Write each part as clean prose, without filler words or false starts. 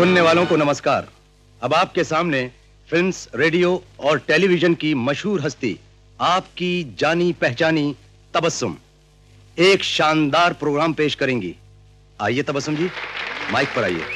सुनने वालों को नमस्कार। अब आपके सामने फिल्म्स, रेडियो और टेलीविजन की मशहूर हस्ती, आपकी जानी पहचानी तबस्सुम, एक शानदार प्रोग्राम पेश करेंगी। आइए तबस्सुम जी, माइक पर आइए।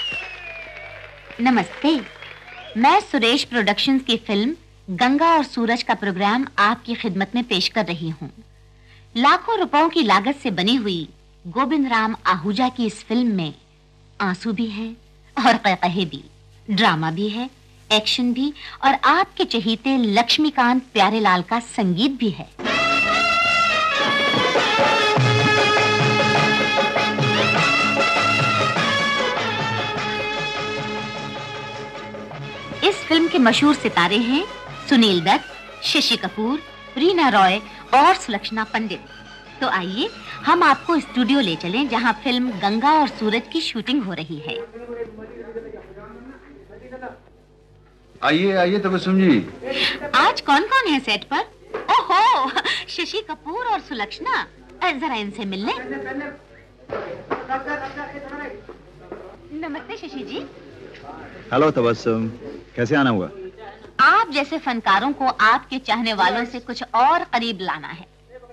नमस्ते, मैं सुरेश प्रोडक्शंस की फिल्म गंगा और सूरज का प्रोग्राम आपकी खिदमत में पेश कर रही हूँ। लाखों रुपयों की लागत से बनी हुई गोविंद राम आहूजा की इस फिल्म में आंसू भी है और क़हक़हे भी, ड्रामा भी है, एक्शन भी और आपके चहीते लक्ष्मीकांत प्यारेलाल का संगीत भी है। इस फिल्म के मशहूर सितारे हैं सुनील दत्त, शशि कपूर, रीना रॉय और सुलक्षणा पंडित। तो आइए हम आपको स्टूडियो ले चलें जहां फिल्म गंगा और सूरज की शूटिंग हो रही है। आइए आइए तबस्सुम जी। आज कौन-कौन है सेट पर? ओहो, शशि कपूर और सुलक्षणा, जरा इनसे मिल लें। नमस्ते शशि जी। हेलो तबस्सुम, कैसे आना हुआ? आप जैसे फनकारों को आपके चाहने वालों से कुछ और करीब लाना है।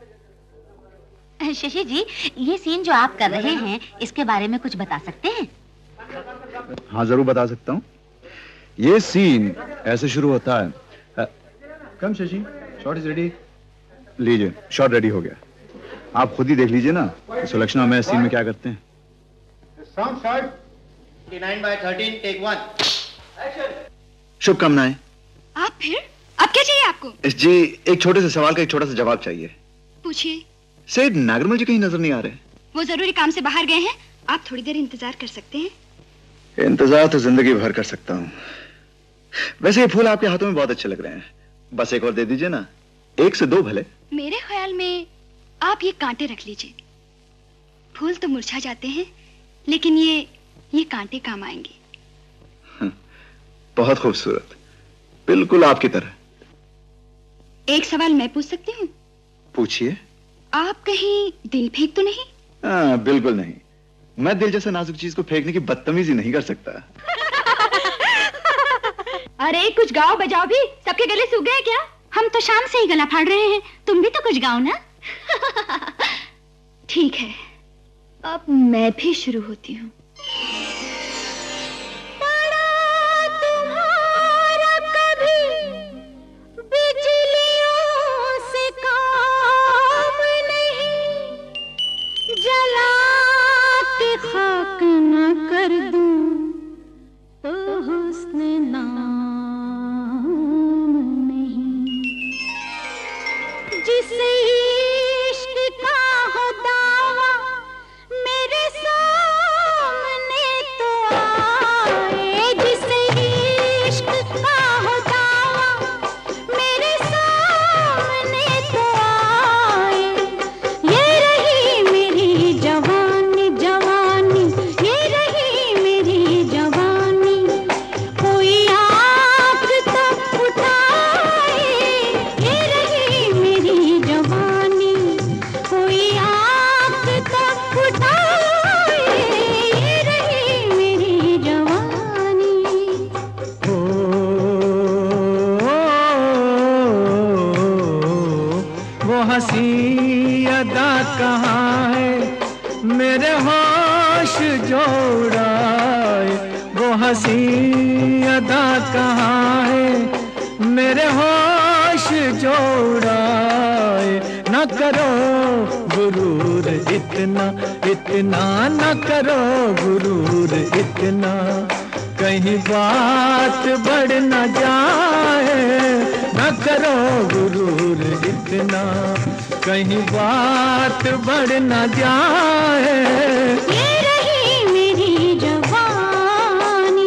शशि जी, ये सीन जो आप कर रहे हैं, इसके बारे में कुछ बता सकते हैं? हाँ, जरूर बता सकता हूँ। ये सीन ऐसे शुरू होता है। Come Shashi, shot is ready. लीजिए, शॉट रेडी हो गया। आप खुद ही देख लीजिए ना कि सुलक्षणा में सीन में क्या करते हैं। Sound shot 29/13 take 1। शुभकामनाएं। आप फिर? अब क्या चाहिए आपको? जी, एक छोटे से सवाल का एक छोटा सा जवाब चाहिए। पूछिए। सेठ नागरमल जी कहीं नजर नहीं आ रहे? वो जरूरी काम से बाहर गए हैं। आप थोड़ी देर इंतजार कर सकते हैं? इंतजार तो जिंदगी भर कर सकता हूँ। वैसे ये फूल आपके हाथों में बहुत अच्छे लग रहे हैं। बस एक और दे दीजिए ना, 1 से 2 भले। मेरे ख्याल में आप ये कांटे रख लीजिए। फूल तो मुरझा जाते हैं, लेकिन ये कांटे काम आएंगे। बहुत खूबसूरत, बिल्कुल आपकी तरह। एक सवाल मैं पूछ सकती हूँ? पूछिए। आप कहीं दिल फेंक तो नहीं? हाँ, बिल्कुल नहीं। मैं दिल जैसे नाजुक चीज को फेंकने की बदतमीजी नहीं कर सकता। अरे कुछ गाओ बजाओ भी, सबके गले सूख गए क्या? हम तो शाम से ही गला फाड़ रहे हैं, तुम भी तो कुछ गाओ ना। ठीक है, अब मैं भी शुरू होती हूँ। हंसी अदा कहाँ है मेरे होश जो उड़ाए, वो हंसी अदा कहाँ है मेरे होश जो उड़ाए। न करो गुरूर इतना इतना, न करो गुरूर इतना, कहीं बात बढ़ न जाए। न करो गुरूर इतना, कहीं बात बढ़ न जाए। ये रही मेरी जवानी।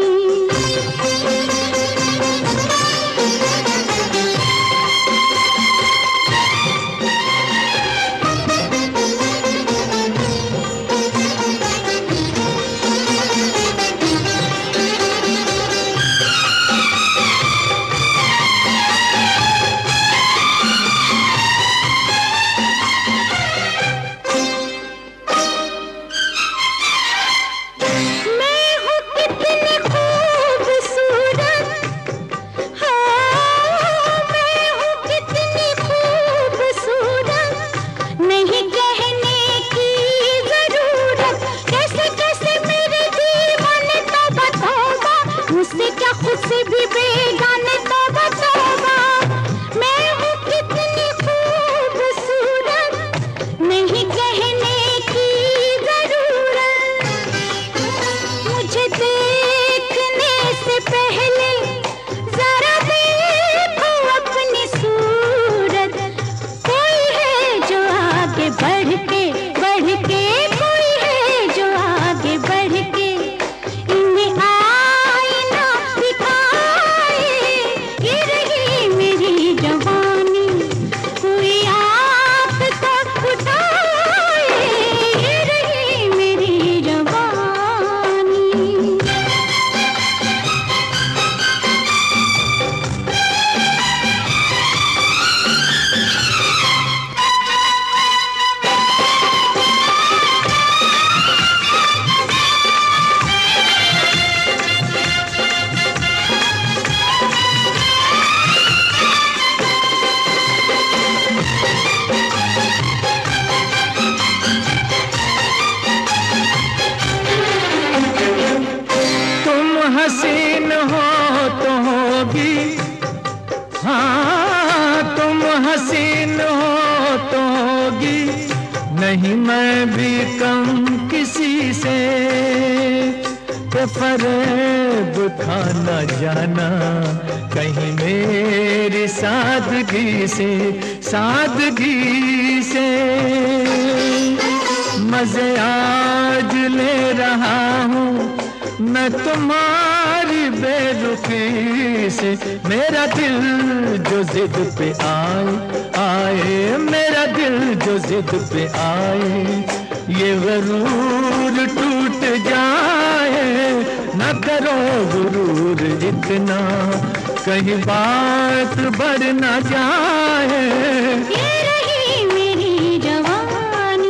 मैं भी कम किसी से फरेब खाना जाना, कहीं मेरी सादगी से मजे आज ले रहा हूँ मैं तुम्हारी बेरुखी से। मेरा दिल जो जिद पे आए, मेरा दिल जो जिद पे आए, ये गरूर टूट जाए। न करो गुरूर इतना, कहीं बात बढ़ न जाए। ये रही मेरी जवानी,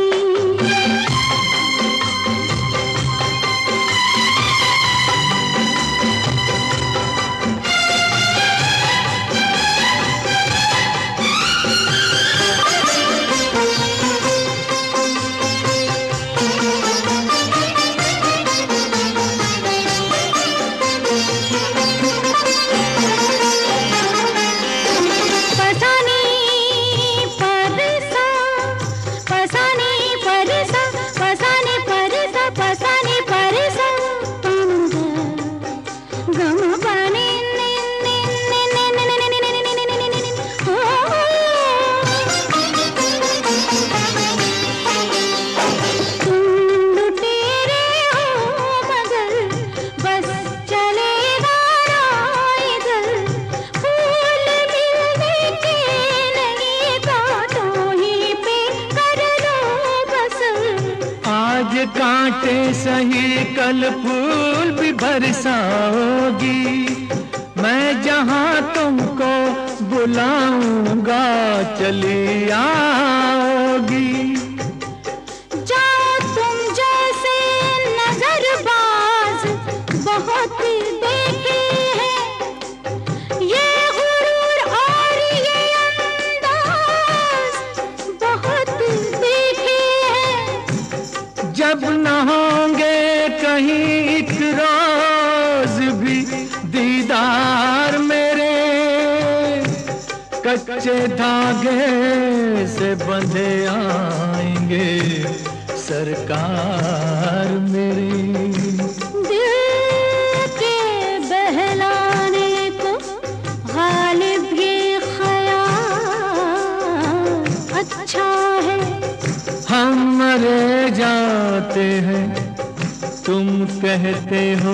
कांटे सही कल फूल भी बरसाओगी। मैं जहां तुमको बुलाऊंगा चली आओगी। जाओ तुम जैसे नजरबाज बहुत देखे हैं, ये गुरूर और ये अंदाज बहुत देखे हैं। जब न होंगे कहीं एक रोज भी दीदार मेरे, कच्चे धागे से बंधे आएंगे सरकार मेरी। दिल के बहलाने को गालिब ये ख्याल अच्छा है। हम मरे जाते हैं तुम कहते हो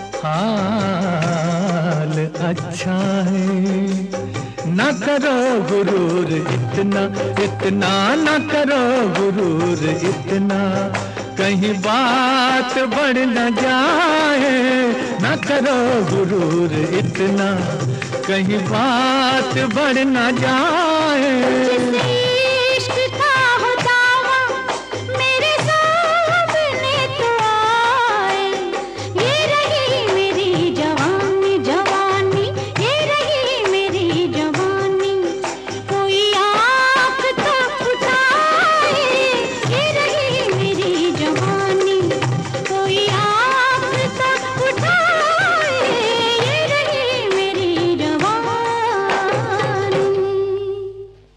हाल अच्छा है। न करो गुरूर इतना, इतना न करो गुरूर इतना, कहीं बात बढ़ न जाए। न करो गुरूर इतना, कहीं बात बढ़ न जाए।